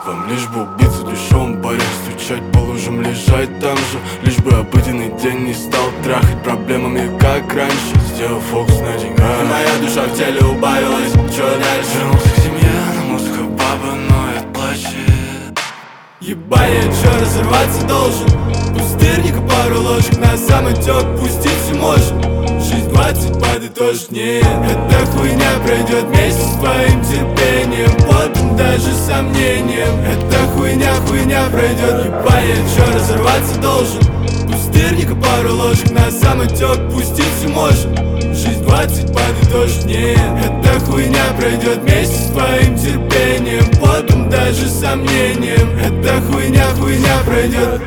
Вам лишь бы убиться дешевым баре, стучать по лужам, лежать там же. Лишь бы обыденный день не стал трахать проблемами, как раньше, сделав фокус на деньгах. И моя душа в теле убавилась, чё дальше? Вернулся к семье, на музыка баба ноет, плачет. Ебать, я чё, разорваться должен? Пустырника пару ложек на самотёк пустить все можно. Жизнь 20 подытожить нет. Эта хуйня пройдет вместе с твоим терпением, потом даже сомнением. Эта хуйня пройдет. Ебать, я чё, разорваться должен? Пустырника пару ложек на самотёк пустить все можно. Жизнь 20 подытожить нет. Эта хуйня пройдет вместе с твоим терпением, потом даже сомнением. Эта хуйня пройдет.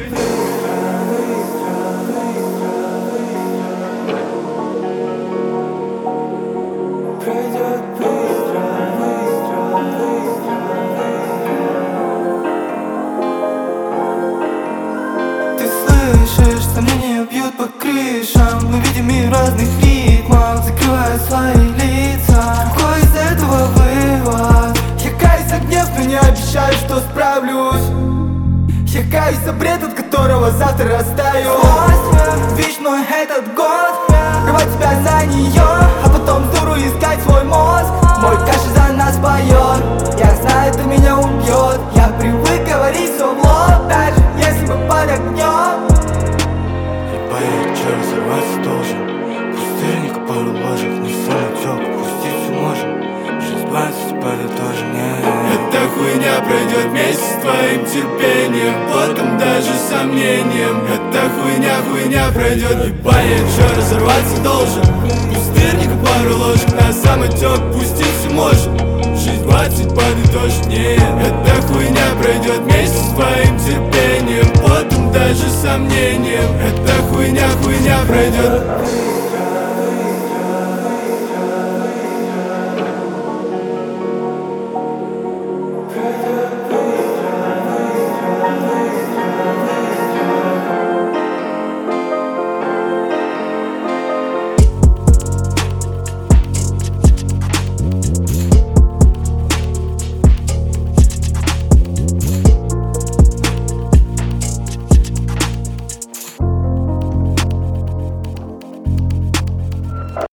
Сомнения бьют по крышам. Мы видим мир в разных ритмах, закрывая свои лица. Какой из этого вывод? Я каюсь за гнев, но не обещаю, что справлюсь. Я каюсь за бред, от которого завтра растаю. Вишной этот год, рвать тебя за нее, а потом с дуру искать свой мозг. Мой кашель за нас поет, я знаю, это меня убьет. Я привык говорить все в лоб, даже если мы под огнем. Я чё, разорваться должен? Пустырник пару ложек, не самотёк пустить все можно. Жизнь 20 подытожить нет. Эта хуйня пройдет вместе с твоим терпением, потом даже сомнением. Эта хуйня пройдет. Ебать, я чё, разорваться должен? Пустырник пару ложек на самотёк пустить все можно. Жизнь 20 подытожить нет. Эта хуйня пройдет вместе с твоим терпением, потом даже сомнением. Эта хуйня пройдет.